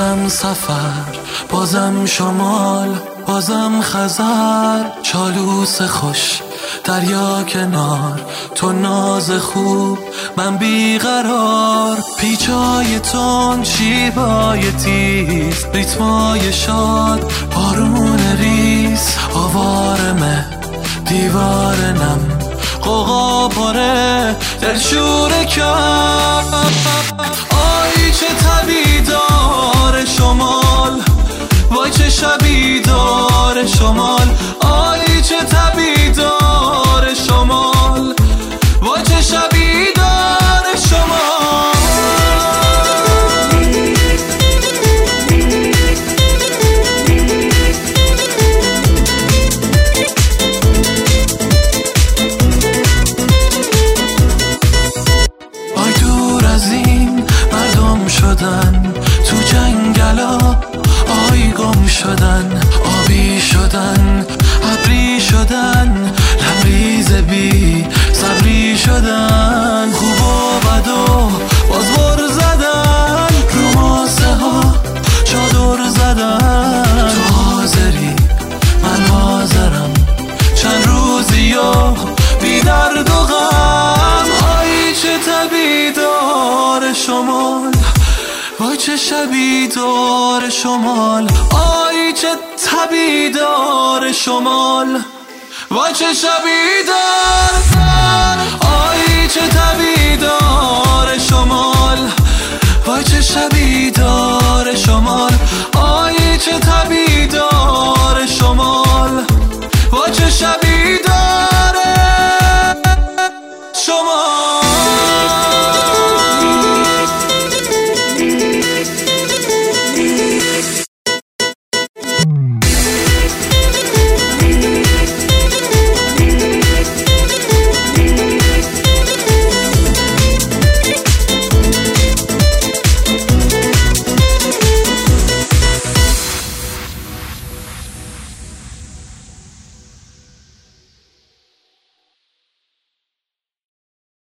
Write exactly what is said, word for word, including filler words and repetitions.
بازم سفر، بازم شمال، بازم خزر، چالوس خوش دریا کنار، تو ناز خوب من بیقرار، پیچای تون شیبای تیز، ریتمای شاد بارون ریز، آوارمه دیوار نم، قوقا پره دلشور کم. آی چه طبی دار شمال، وای چه شبی دار شمال، آی چه طبی دار شمال، وای چه شبی دار شمال. آی دور از این مردم شدن، تو جنگلا آی گم شدن، آبی شدن، ابری شدن، لبریز بی صبری شدن، خوب و بد و باز غر زدن، رو ماسه ها چادر زدن، تو حاضری من حاضرم، چند روزی و بی درد و غم. آی چه طبی دار شمال، وای چه شبی دار شمال، آی چه طبی دار شمال، وای چه شبی دار، آی چه طبی دار شمال، وای چه شبی دار